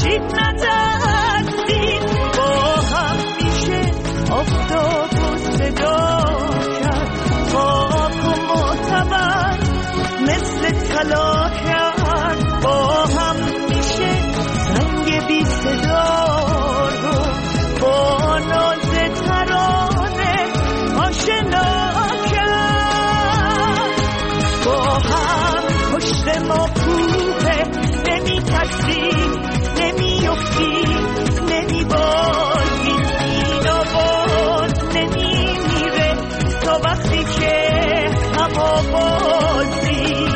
خورشید نترسید با هم میشه آفتاب و صدا کرد خاک و معتبر مثل طلا کرد با هم میشه سنگ بی صدا رو با ناز ترانه آشنا کرد با هم پشت ما کوه نمی ترسیم نمی افتیم نمی بازیم این آواز نمی میره تا وقتی که هم آوازیم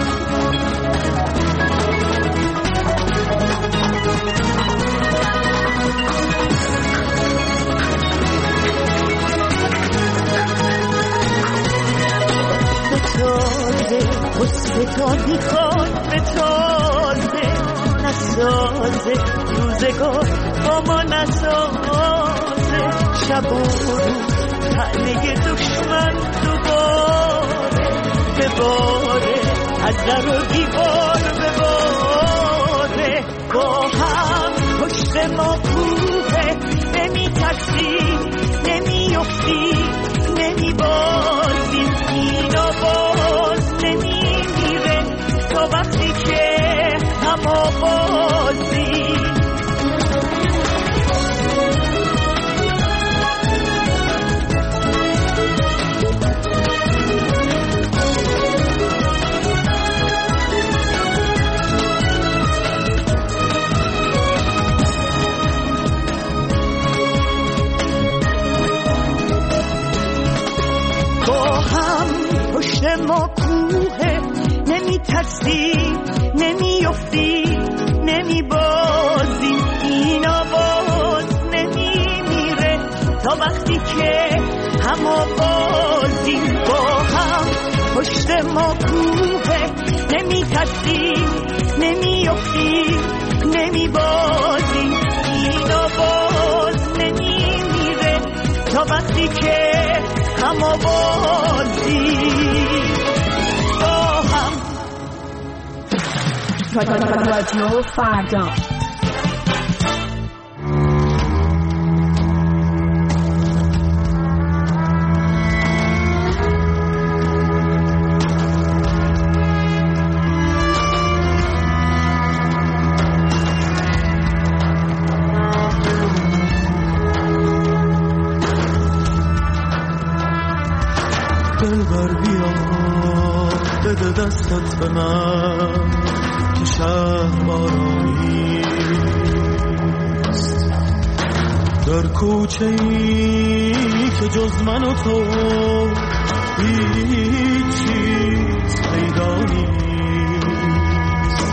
حسن تا میخواد به تازه نسازه روزگار با ما نسازه شب و روز تنه دشمن دوباره بباره از در و دیوار بباره با هم پشت ما کوه نمی ترسیم نمی افتیم نمی بازیم این آواز نمی میره تا وقتی که هم آوازیم ما کوه نمی ترسیم نمی افتیم نمی بازیم این آواز نمی میره تا وقتی که هم آوازیم با هم پشت ما کوه نمی ترسیم نمی افتیم نمی بازیم این آواز نمی میره تا وقتی که هم آوازیم رادیو فردا دلبر بیا بده دستت به من که شهر بارانیست در کوچه ای که جز من و تو هیچ چیز پیدا نیست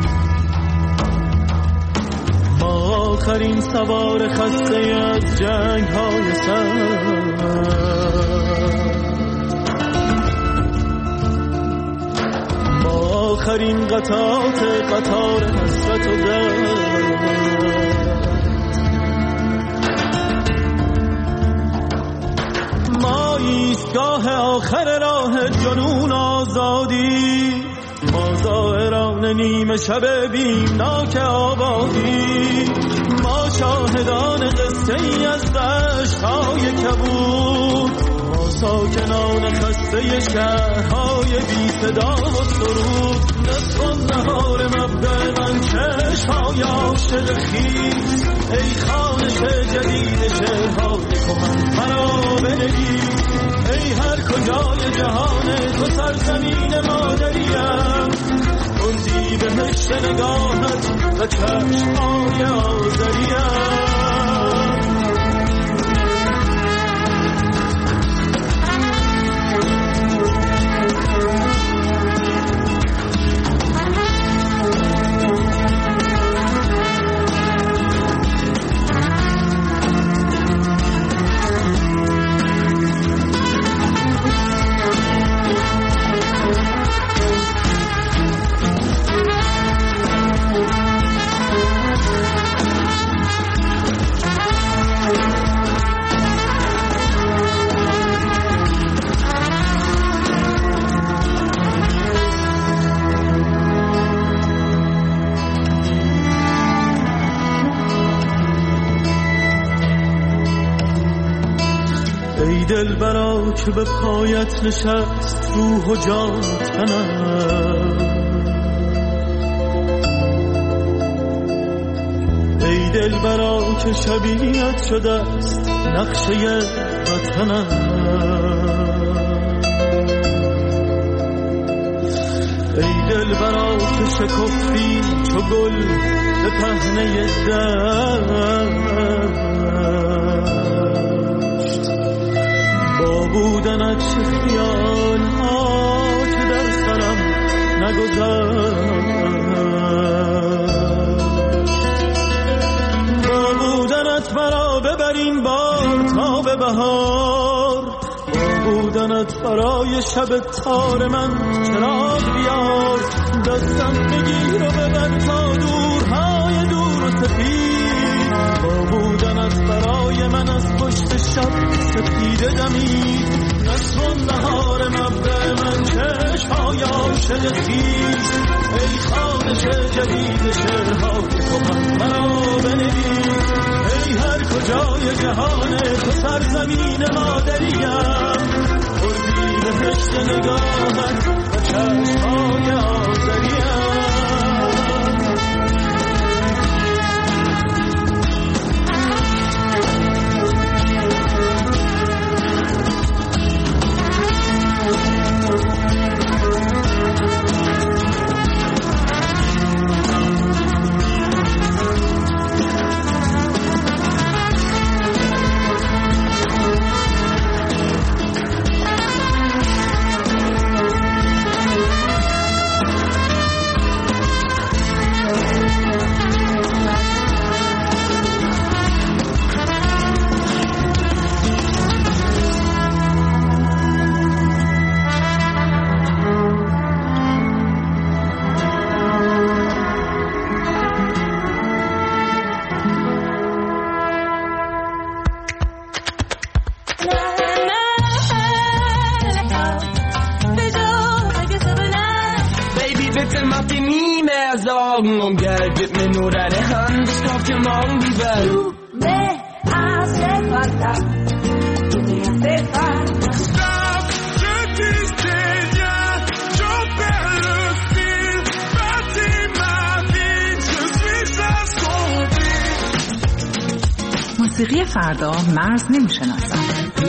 ما آخرین سوار خسته از جنگ های سر آخرین قطار حسرت و درد ما ایستگاه آخر راه جنون آزادی ما زائران نیمه شب بیمناک آبادی ما شاهدان قصه ای از دشت‌های کبود ما ساکنان خسته شهرهای بی صدا و سرود نصف و نهار مبدأ من چشمهای عاشق خیز ای خانش جدید شهرهای کهن مرا بنویس ای هر کجای جهان تو سرزمین مادریم اردی بهشت نگاهت و چشمهای آذریم ای دلبرا که به پایت نشست روح و جان تنم، ای دلبرا که شبیهت شده است نقشه وطنم، ای دلبرا که شکفتی چو گل به پهنه دشت، با بودنت چه خیال ها که در سرم نگذشت، با بودنت مرا ببرین بار تا به بهار، با بودنت برای شب تار من چراغ بیار، دستم بگیر و ببر تا دورهای دور و سپید، با بودنت برای من از پشت شب سپیده دمید، نصف نهار مبدأ من چشم‌های عاشق خیز، ای خوانش جدید شعرهای کهن مرا بنویس، ای هر کجای جهان تو سرزمین مادریم، اردی بهشت نگاهت و چشم‌های آذریم. Um Geld, gib mir nur deine Hand, ich kauf dir morgen die Welt. Du me hace falta, tú me hace falta. Stop, je distingue, je perds le fil, bâtis ma vie, je suis assombri. موسیقی فردا مرز نمیشناسد.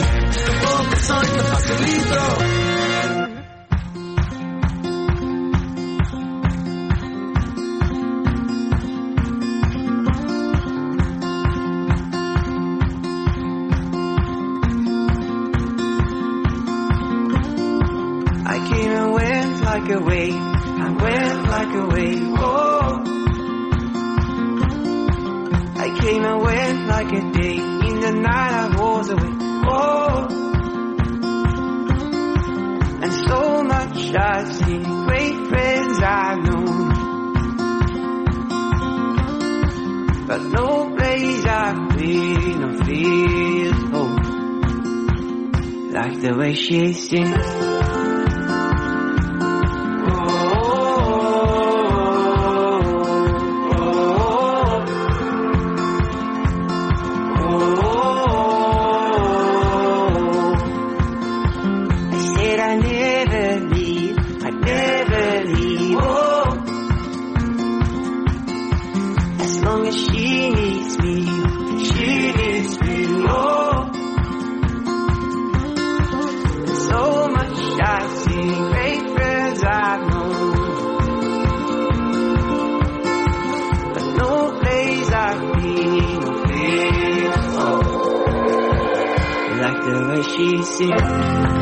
Like a wave, I went like a wave, oh. I came and went like a day, in the night I was away, oh. And so much I've seen, great friends I've known, but no place I've been or feel home, like the way she sings. She sings.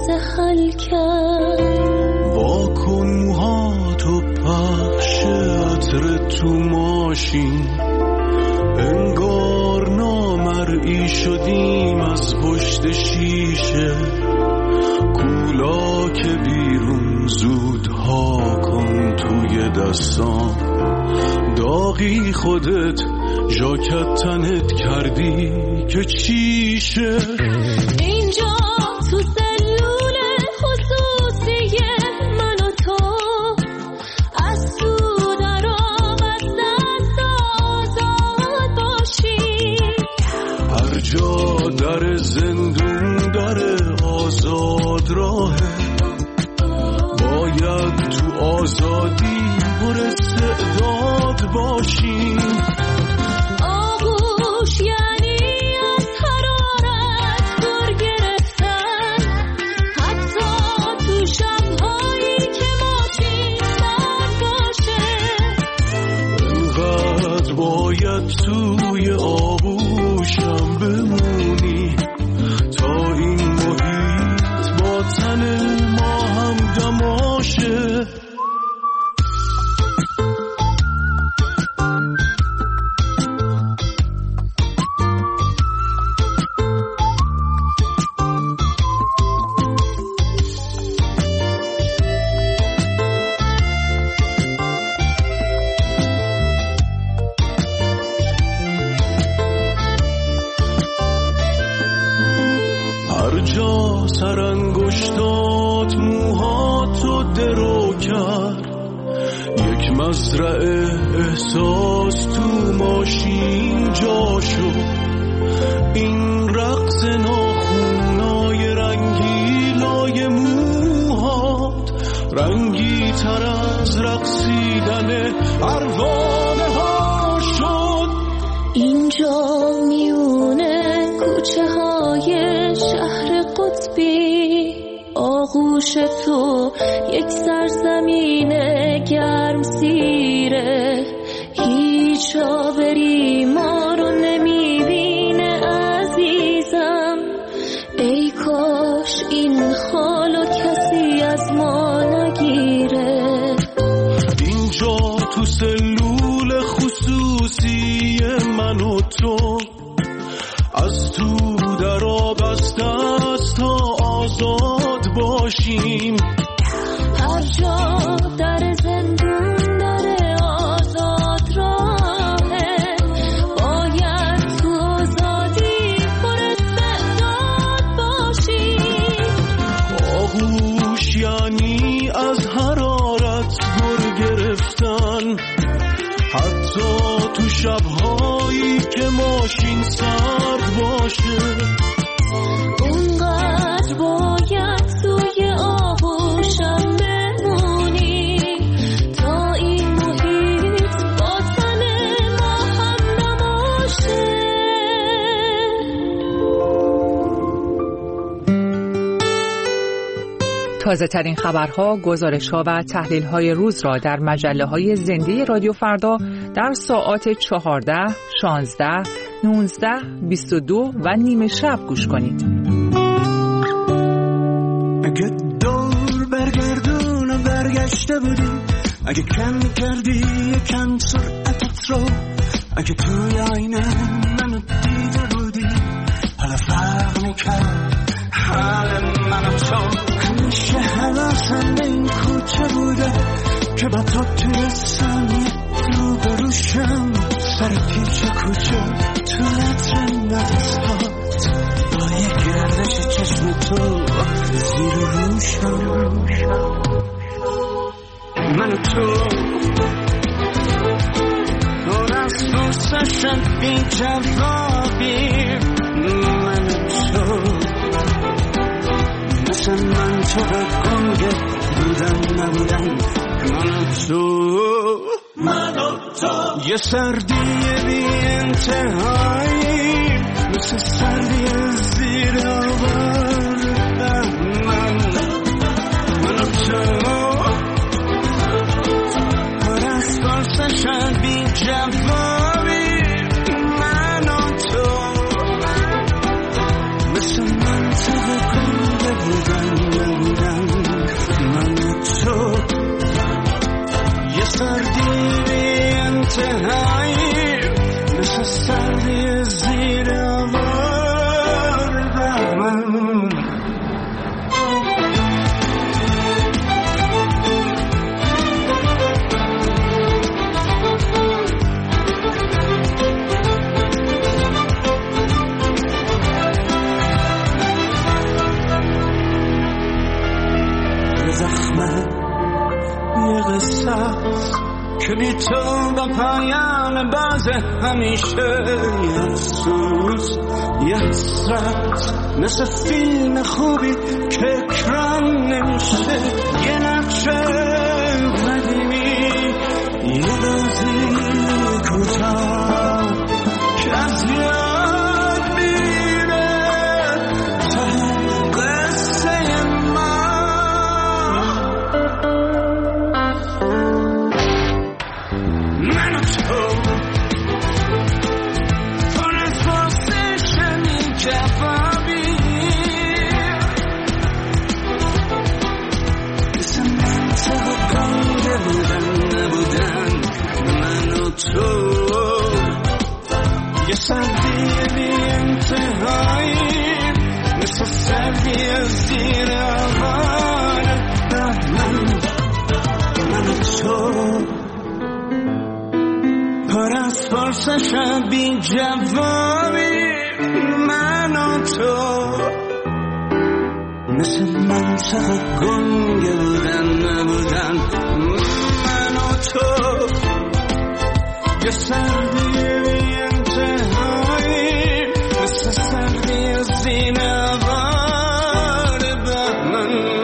لحظه حل کرد. واکن موهاتو پخش عطر تو ماشین، انگار نامرئی شدیم از پشت شیشه. کولا که بیرون زودها کن توی دستام، داغی خودت ژاکت تنت کردی که چیشه. اینجا تو سلول خصوصی من و تو، از تو در آب از دست آزاد باشی. هر جا در زندون داره آزاد راهه، باید تو آزادی پر استعداد باشیم. آغوش یعنی از حرارت دور گرفتن، حتی تو شب‌هایی که ماشین سرد باشه. اینقدر باید توی آغوشم بمونی تا این محیط با تن ما هم دماشه. هر جا سرانگشتات موهاتو درو کرد، یک مزرعه احساس تو ماشین جا شد. این رقص ناخونای رنگیلای موهات رنگی تر از رقصیدن پروانه ها شد. اینجا میونه کوچه های شهر قطبی، آغوش تو یک سرزمین گرم سیره. هیچ آوری ما رو نمیبینه عزیزم، ای کاش این حالو کسی از ما نگیره. اینجا تو سلول خصوصی من و تو، از تو در آب از دست تا آزاد باشیم. هر جا در زندون داره آزاد راهه، باید تو آزادی پر استعداد باشیم. آغوش یعنی از حرارت گر گرفتن، حتی تو شب‌هایی که ماشین سرد باشه. اونقدر باید توی آغوشم بمونی تا این محیط با تن ما هم نباشه. تازه ترین خبرها، گزارش‌ها و تحلیل‌های روز را در مجله‌های زنده رادیو فردا در ساعات 14، 16، 19، 22 و نیم شب گوش کنید. اگه دور برگردون و برگشته بودی، اگه کم کردی یکم سرعتت رو، اگه توی آینه منو دیده بودی، حالا فرق میکرد حال من و تو. همیشه حواسم به این کوچه بوده که با تو توی ثانیه رو بروشم، سر پیچ کوچه تو لطر نفسات، با یه گردش چشم تو زیر روشم. من و تو دور از دوستشن بی جوابی، من و تو مثل من تو گنگه بودن نبودن. من و تو یه سردی بی انتهایی، مثل سردی زیر آوار. من و تو پر از پرسشن بی جوابی، من و تو مثل من تو گنگه بودن تو با پایان باز همیشه یه افسوس یه حسرت مثل فیلم خوبی که اکران نمیشه یه نقشه قدیمی یه روزی کوتاه که از یاد میره تا قصه ما من و تو پر از پرسشمی جوابی مثل منطقه گنده بودن نبودن من و تو یه سردی بی انتهایی مثل سردی از زیر آوان من و تو پر از پرسش بی جوابی من و تو مثل منطقه گنگه بودن نبودن من و تو یه سردی بی انتهایی مثل سردی از زیر آوان بهمن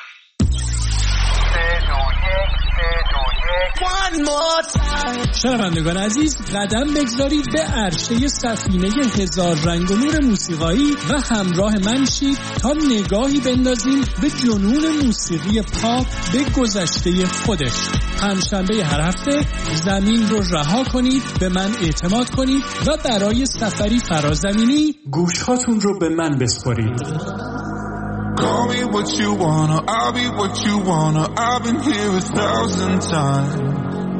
شنوندگان عزیز قدم بگذارید به عرشه سفینه هزار رنگ و نور موسیقایی و همراه من شید تا نگاهی بندازیم به جنون موسیقی پاپ به گذشته خودش. پنجشنبه هر هفته زمین رو رها کنید، به من اعتماد کنید و برای سفری فرازمینی گوشهاتون رو به من بسپارید. Call me what you wanna, I'll be what you wanna. I've been here 1,000 times.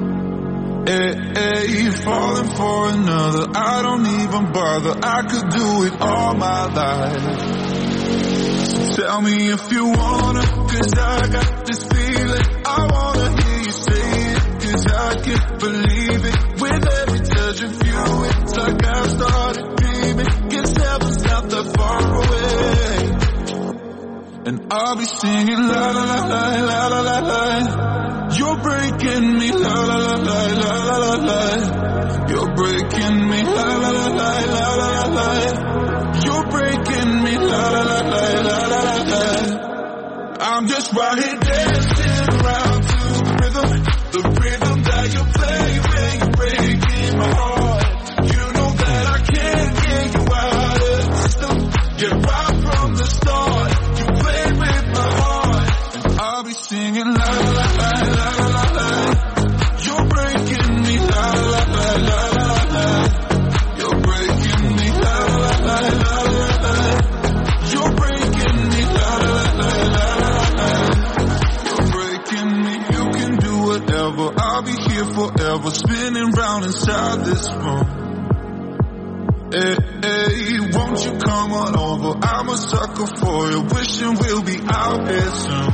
Hey, falling for another, I don't even bother. I could do it all my life. So tell me if you wanna, 'cause I got this feeling. I wanna hear you say it, 'cause I can't believe it. With every touch of you, it's like I started dreaming. Guess heaven's not that far away. And I'll be singing la la la la la la la la. You're breaking me la la la la la la la la. You're breaking me la la la la la la la la. You're breaking me la la la la la la la la. I'm just right here dancing around to the rhythm that you play when you're breaking my heart. You know that I can't get you out of the system. Get right from the start. I'll be singing la la la la la la la. You're breaking me la la la la la la. You're breaking me la la la la la la. You're breaking me la la la la la la. You're breaking me. You can do whatever. I'll be here forever, spinning round inside this room. Hey, won't you come on over? I'm a sucker for you, wishing we'll be out here soon.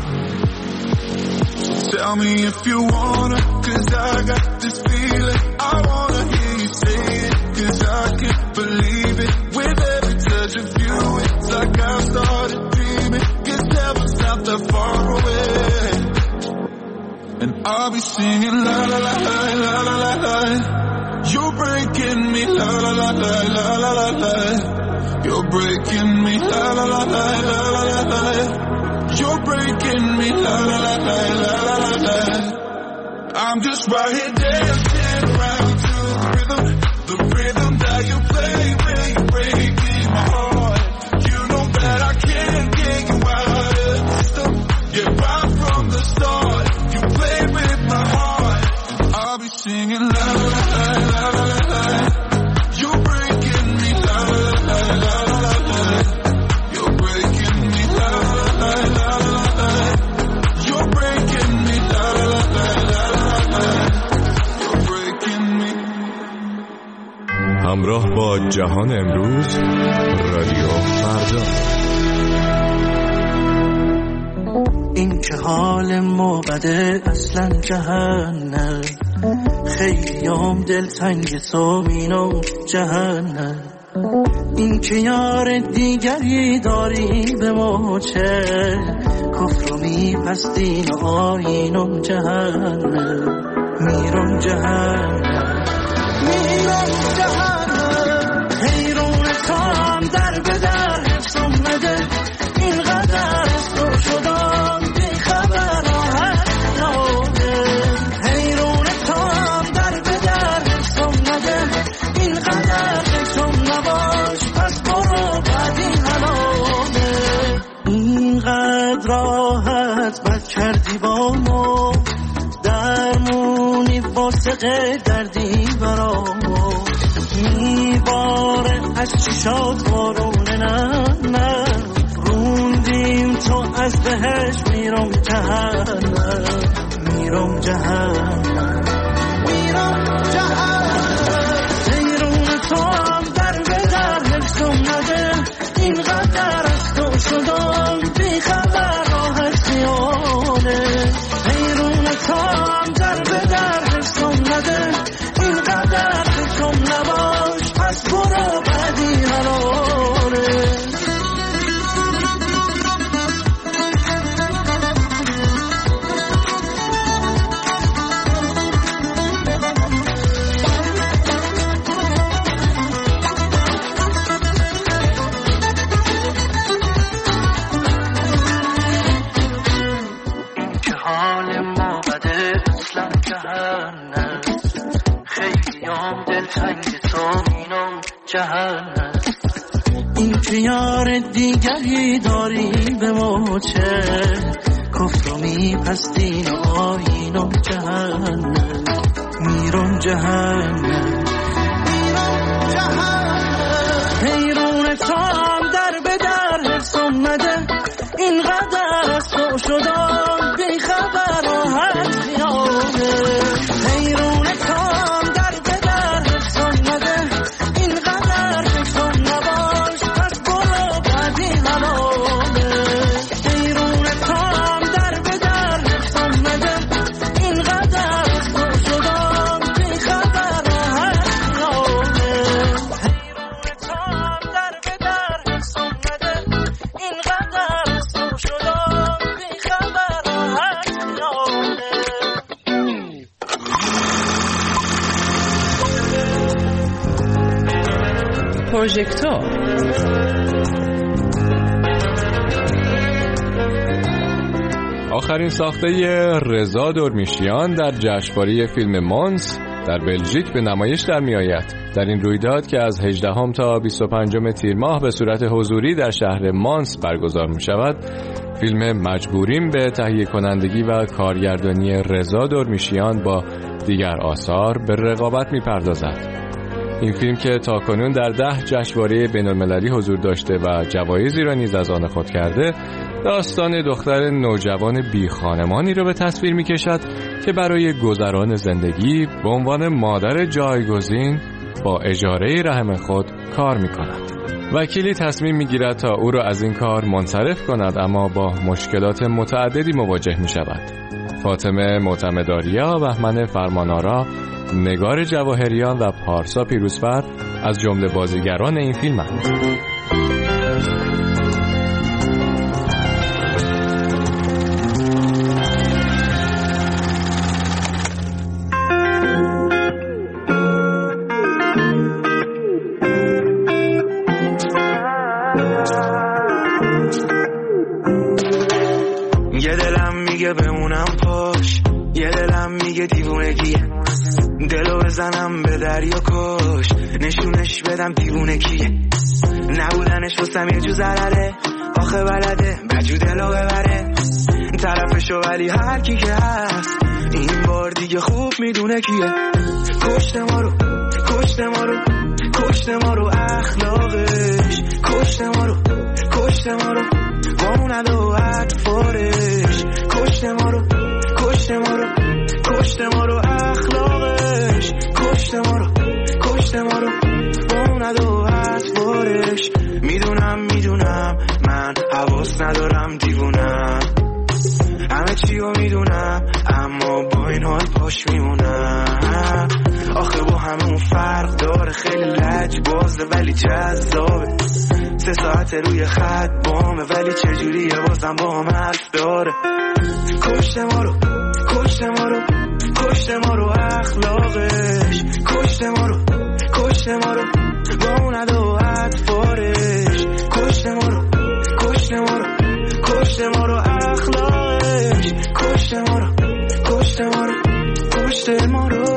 Tell me if you wanna, 'cause I got this feeling. I wanna hear you say it, 'cause I can't believe it. With every touch of you, it's like I started dreaming. Guess heaven's not that far away. And I'll be singing la la la la la la la la. You're breaking me la la la la la la la la. You're breaking me la la la la la la la la. You're breaking me la la la la la la la la. I'm just right here dancing around to the rhythm that you play when you're breaking my heart. You know that I can't get you out of the system. Yeah, right from the start, you play with my heart. I'll be singing la la la la la la la. You're breaking me la la la la la la la. You're breaking me la la la la la la. You're breaking me la la la la la la. You're breaking me. همراه با جهان امروز، رادیو فردا. این که حال ما بده اصلا جهنم، خیلیام دلتنگ سامینم جهنم. این که یار دیگری داری به ما چه، کفر و میپستین و آینم جهنم. میرم جهنم میرم جهنم حیرون تام در به در حفظم نده اینقدر از تو شدم بی خبر راحت ناده حیرون تام در به در حفظم نده اینقدر حفظم نباش پس برو بعدی حلاله اینقدر راحت بد کردی با ما درمونی واسقه دردی برامو میباره از چشات بارونه نه روندیم تو از بهش میرم جهنم میرم جهنم میرم جهنم حیرون تو هم در به در حفظم نده اینقدر از تو شدم بی خبر راحت خیاله حیرون تو هم در به در حفظم نده اینقدر حفظم نباش پس برو بعدی حلاله این که یار دیگری داری به ما چه کفر و میپستین و آینم جهنم میرم جهنم میرم جهنم حیرون تام در به در حفظم نده اینقدر از تو شدم بی خبر راحت خیاله حیرون تام در به در حفظم نده اینقدر حفظم نباش پس برو بعدی حلاله حیرون تام در به در حفظم نده اینقدر از تو شدم بی خبر راحت خیاله حیرون تام در به در حفظم نده اینقدر از تو شدم بی خبر راحت خیاله پروژکتور آخرین ساخته رضا دورمیشیان در جشنواره فیلم مانس در بلژیک به نمایش در می آید. در این رویداد که از 18 تا 25 تیر ماه به صورت حضوری در شهر مانس برگزار می شود، فیلم مجبوریم به تهیه کنندگی و کارگردانی رضا دورمیشیان با دیگر آثار به رقابت می پردازد. این فیلم که تاکنون در 10 جشنواره بین‌المللی حضور داشته و جوایزی را نیز از آن خود کرده، داستان دختر نوجوان بی خانمانی را به تصویر می کشد که برای گذران زندگی به عنوان مادر جایگزین با اجاره رحم خود کار می کند. وکیلی تصمیم می گیرد تا او را از این کار منصرف کند، اما با مشکلات متعددی مواجه می شود. فاطمه معتمدآریا، بهمن فرمانآرا، نگار جواهریان و پارسا پیروزفر از جمله بازیگران این فیلم‌اند. یه دلم میگه بمونم پاش، یه دلم میگه دیوونگیه، دلو بزنم به دریا کش، نشونش بدم دیوونه کیه، نبودنش واسم یه جو ضرره، آخه بلده بجو دلو ببره، طرفشو ولی هر کی که هست این بار دیگه خوب میدونه کیه، کشته ما رو کشته ما رو کشته ما رو اخلاقش، کشته ما رو کشته ما رو با اون عدو اطفارش، کشته ما رو کشته ما رو کشته ما رو اخلاقش، کشته ما رو کشته ما رو با اون عدو اطفارش. میدونم من حواس ندارم دیوونم، همه چی رو میدونم اما با این حال پاش میمونم، آخه با همون فرق داره، خیلی لجبازه ولی جذابه، 3 ساعت روی خط بامه ولی چجوریه بازم با هم حرف داره، کشته ما رو کشته ما رو کشته ما رو اخلاقش، کشته ما رو، کشته ما رو با اون ادا و اطفارش، کشته ما رو، کشته ما رو، کشته ما رو اخلاقش، کشته ما رو، کشته ما رو، کشته ما رو.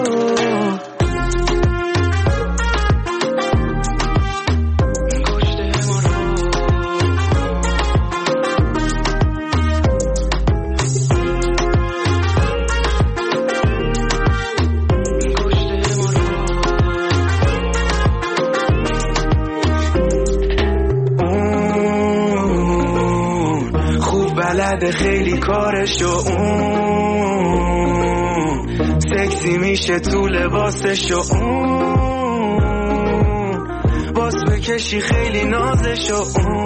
بلده خیلی کارشو، اون سکسی میشه تو لباسشو، اون باز بکشی خیلی نازشو،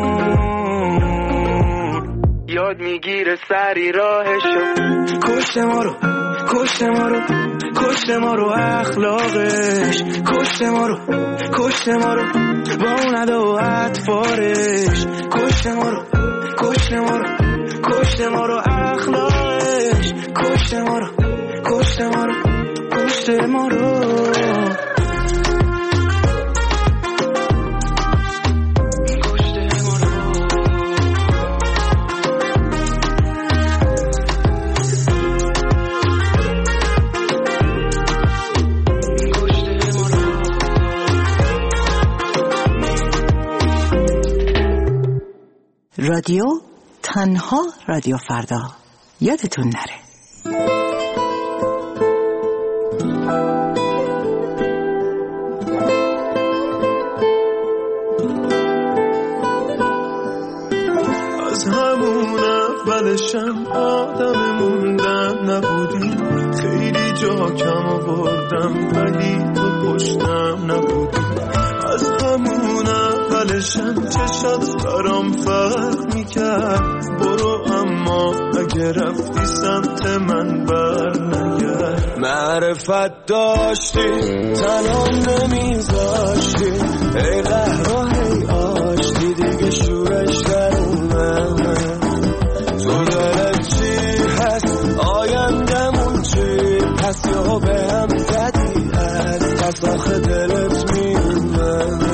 اون یاد میگیره سری راهشو. کشته ما رو، کشته ما رو، کشته ما رو اخلاقش، کشته ما رو، کشته ما رو با اون ادا و اطفارش، کشته ما رو، کشته ما رو، کشته ما رو اخلاقش، کشته ما رو، کشته ما رو، کشته ما رو. رادیو تنها رادیو فردا، یادتون نره. از همون اولشم آدم موندن نبودی، خیلی جا کم آوردم ولی تو پشتم نبودی. از همون اولشم چشات برام فرق میکرد، برو اما اگه رفتی سمت من بر نگرد. معرفت داشتی تنام نمیذاشتی، ای قهر و هی آشتی دیگه شورش در اومد. تو دلت چی هست آیندمون چی هست، یا به هم زدی از پس آخه دلت میومد.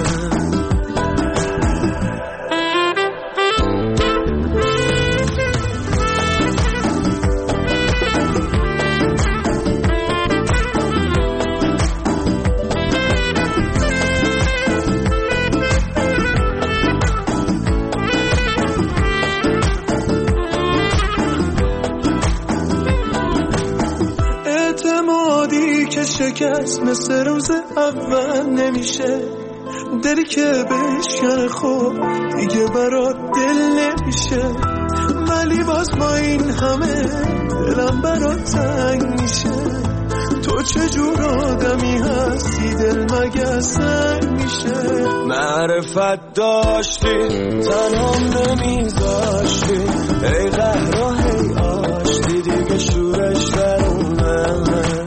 شکست مثل روز اول نمیشه، دلی که بشکنه خب دیگه برات دل نمیشه. ولی باز با این همه دلم برات تنگ میشه. تو چجور آدمی هستی دل مگه سنگ میشه. معرفت داشتی تنام نمیذاشتی، ای قهر و هی آشتی دیگه شورش در اومد.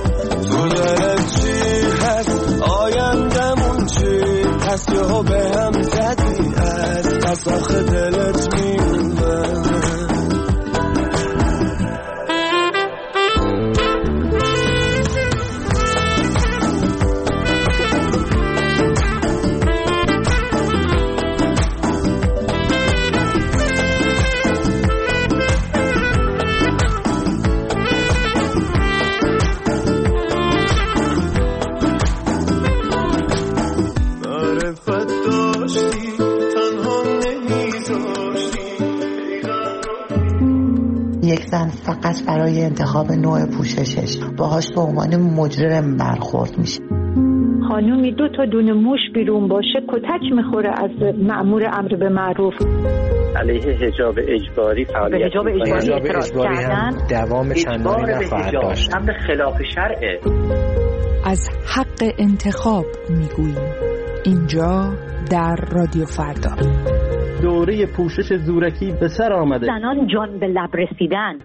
آیندمون چی هست، یا به هم زدی از پس آخه دلت میومد. یک زن فقط برای انتخاب نوع پوششش باهاش به عنوان مجرم برخورد میشه. خانومی 2 تا دونه موش بیرون باشه کتک میخوره از مأمور امر به معروف. علیه حجاب اجباری فعالیت حجاب اجباری هم دوام چندانی نفر داشت. امر خلاف شرعه. از حق انتخاب میگوییم اینجا در رادیو فردا. دوره پوشش زورکی به سر آمده. زنان جان به لب رسیدن.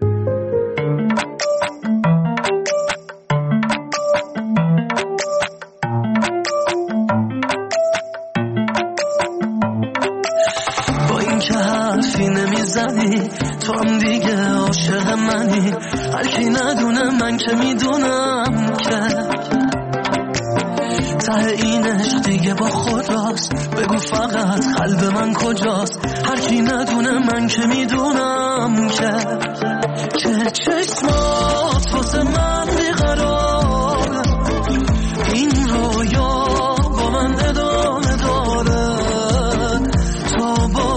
با این که حرفی نمیزنی تو تو هم دیگه عاشق منی، هر کی ندونه من که میدونم که ته این عشق دیگه با خداست. بگو فقط قلب من کجاست، هر کی ندونه من که میدونم که چشمات واسه من بیقراره، این رویا با من ادامه داره تا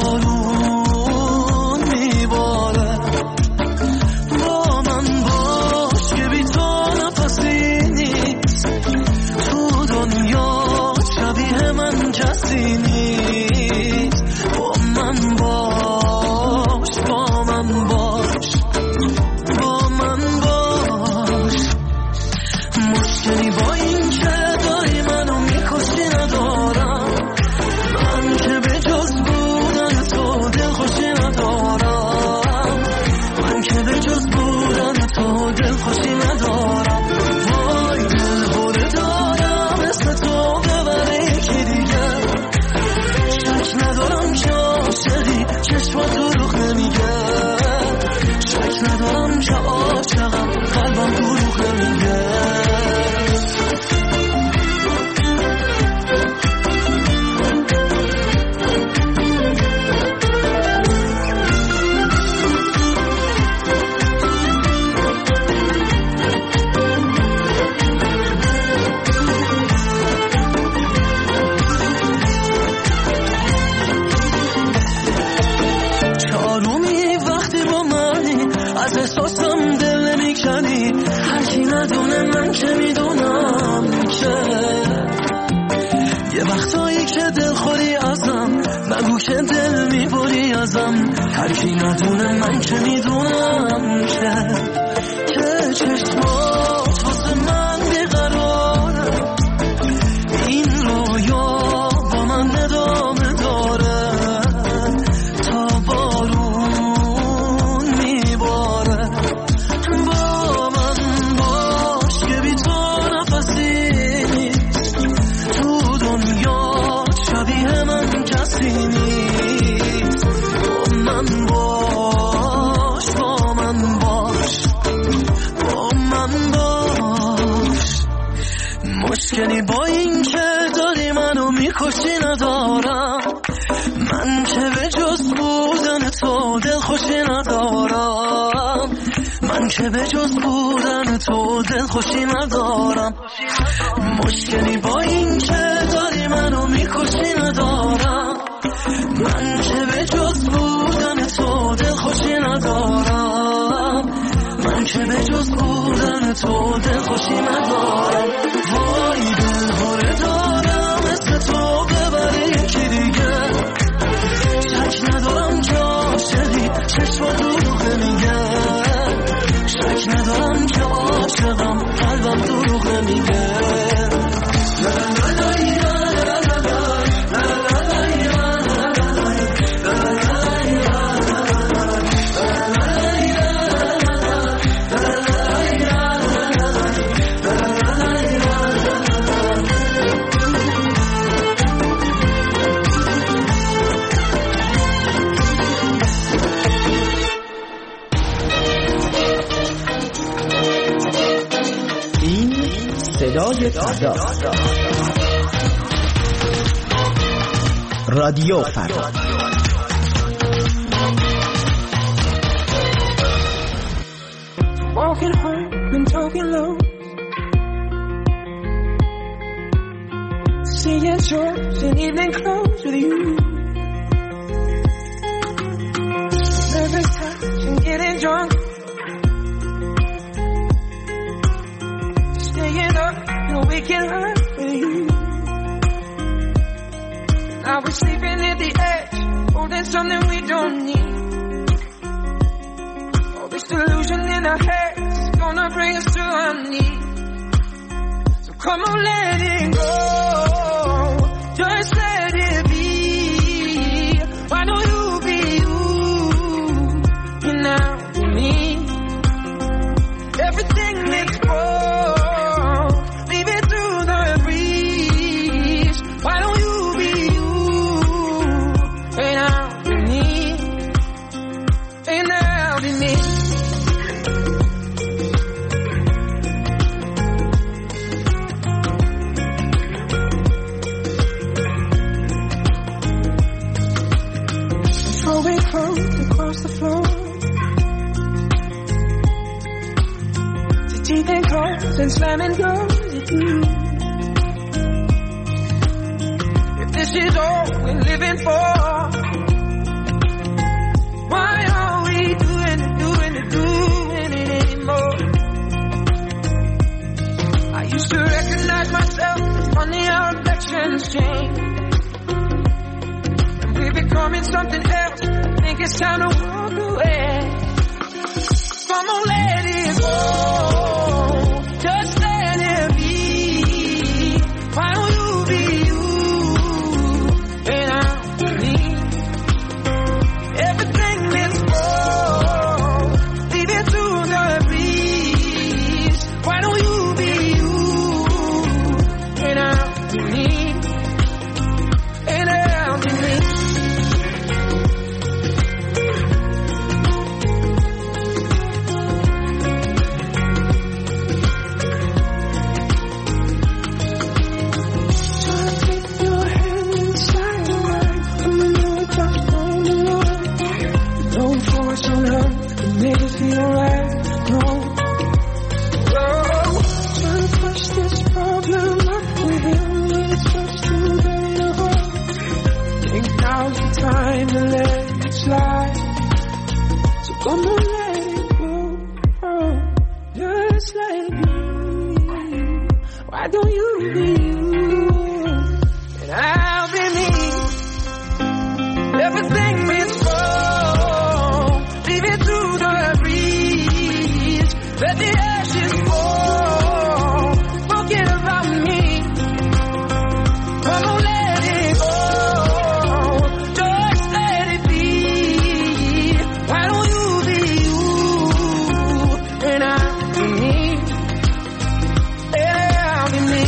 بارون میباره. با من باش که بی تو نفسی نیست، تو دنیا شبیه من کسی نیست. با من باش، با من باش، با من باش. مشکلی با این که داری منو میکشی ندارم، من که به جز بودن تو دلخوشی ندارم، من که به جز بودن تو دلخوشی ندارم. وای دل بوده دارم مثل تو ببره یکی دیگه، شک ندارم که عاشقی چشمات دروغ نمیگه، شک ندارم که عاشقم قلبم دروغ نمیگه. چارومی وقتی با منی، از احساسم دل نمیکنی، هر کی ندونه من که میدونم که یه وقتایی که دل خوری ازم، بگو که دل میبری ازم، هر کی ندونه من که میدونم که چشمات واسه من بیقراره، این رویا با من ادامه داره تا بارون میباره. با من باش که بی تو نفسی نیست، تو دنیا شبیه من کسی نیست. با من باش، با من باش، با من باش. مشکلی با این که داری منو میکشی ندارم، من که به جز بودن تو دلخوشی ندارم، من که به جز بودن تو دلخوشی ندارم. مشکلی با این که داری منو میکشی ندارم، من که به جز بودن تو دلخوشی ندارم، من که به جز بودن تو دلخوشی ندارم. وای دل بوده دارم مثل تو ببره یکی دیگه، شک ندارم که عاشقی چشمات دروغ نمیگه، شک ندارم که عاشقم قلبم دروغ نمیگه. صدای فردا، رادیو فردا. Walking home and talking low, seeing shows in evening clothes with you, nervous touch and getting drunk, staying up and waking up with you. Now we're sleeping at the edge, holding something we don't need. All this delusion in our heads gonna bring us to our knees. So come on, let it go, just let it be. Why don't you be you? You're now with me. Everything makes wrong, leave it through the breeze. Why don't you be you? Right now with me, right now. throwing clothes across the floor. The teeth and claws and slamming doors at you. If this is all we're living for, why are we doing it anymore? I used to recognize myself, funny how affections change. And we're becoming something else, I think it's time to walk away. Come on, let it go, just let it be. Why don't you be you, and I'll be me. Everything is wrong, leave it to the breeze. Why don't you be you, and I'll be me, and I'll be me. Make it feel right, no. Whoa, trying to push this problem up the hill, it's just too very hard. Think now's the time to let it slide. So come on, let it go, oh, just let it be. Why don't you be you, and I'll be me. Everything is wrong, leave it to the breeze. Let the ashes fall, forget about me. Come on, let it go, just let it be. Why don't you be you, and I'll be me, and I'll be me.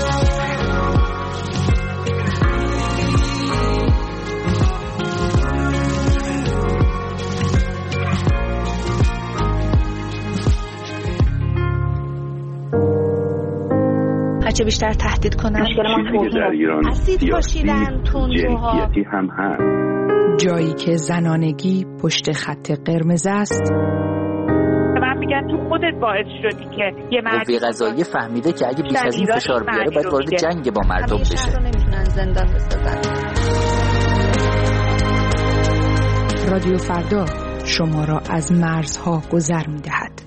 هرچه بیشتر تهدید کنن در ایران اسید پاشیدن، تندروها، هم هست. جایی که زنانگی پشت خط قرمز است. من میگن تو خودت باعث شدی که یه قوه قضاییه فهمیده که اگه بیش از این فشار بیاره باید وارد جنگ با مردم بشه. شهر رو نمیتونن زندان بسازن. رادیو فردا شما را از مرزها گذر می‌دهد.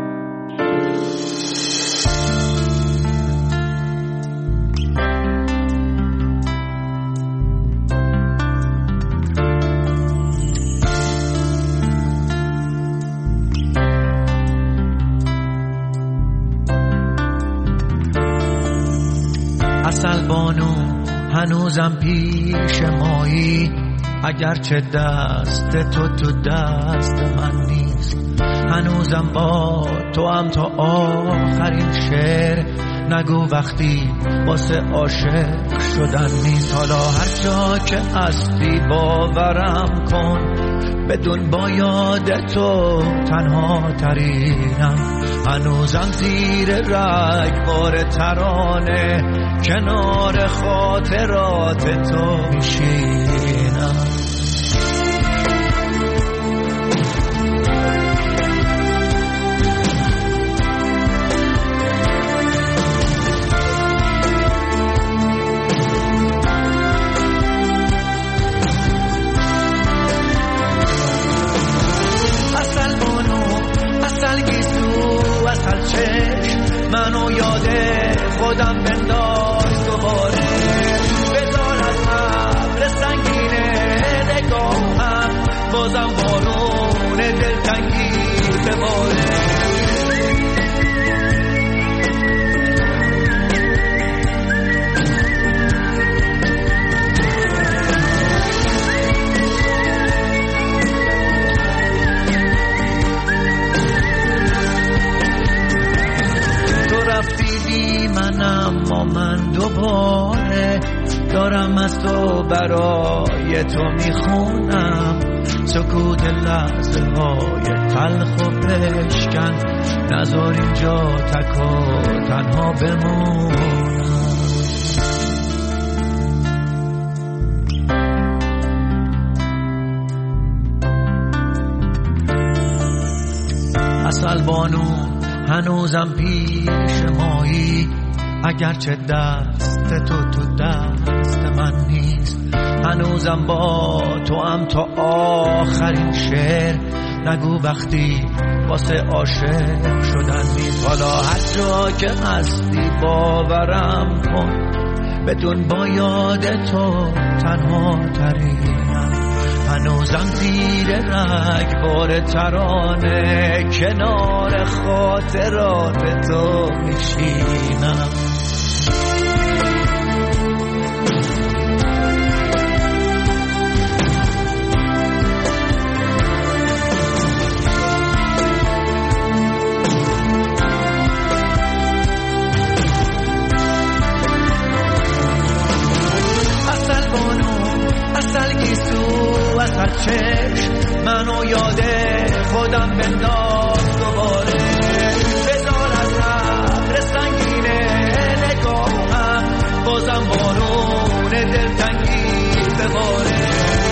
اصل بانو هنوزم پیش مایی، اگرچه دست تو دست من نیست. هنوزم با تو هم تا آخرین شعر نگو وقتی واسه عاشق شدن نیست. حالا هر جا که هستی باورم کن، بدون با یاد تو تنها ترینم. هنوزم زیر رگبار ترانه کنار خاطرات تو میشینم. منو یاد خودم بنداز دوباره، بذار از ابر سنگینه نگاهم بازم بارون دلتنگی بباره. من دوباره دارم از تو برای تو میخونم، سکوت لحظه های تلخ و بشکن، نذار اینجا تک و تنها بمونم. اصل بانو هنوزم پیش مایی، اگرچه دست تو دست من نیست، هنوزم با تو هم تا آخرین شعر. نگو وقتی واسه عاشق شدن نیست. حالا هر جا که هستی باورم کن، بدون با یاد تو تنها ترینم. هنوزم زیر رگبار ترانه کنار خاطرات تو میشینم. اصل چشم منو یاد خودم بنداز دوباره. بذار از ابر سنگینه نگاهم بازم بارون دلتنگی بباره.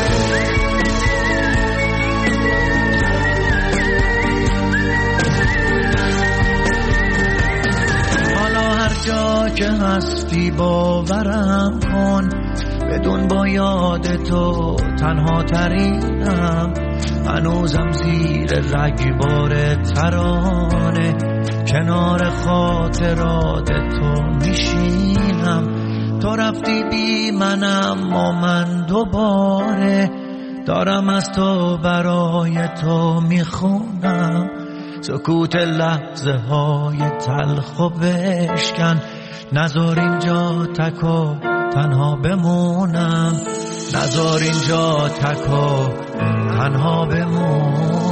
حالا هر جا که هستی باورم کن، بدون با یاد تو تنها ترینم. هنوزم زیر رگبار ترانه کنار خاطرات تو میشینم. تو رفتی بی منم و من دوباره دارم از تو برای تو میخونم. سکوت لحظه های تلخ و بشکن، نذار اینجا تکو تنها بمونم، نذار اینجا تکو تنها بمونم.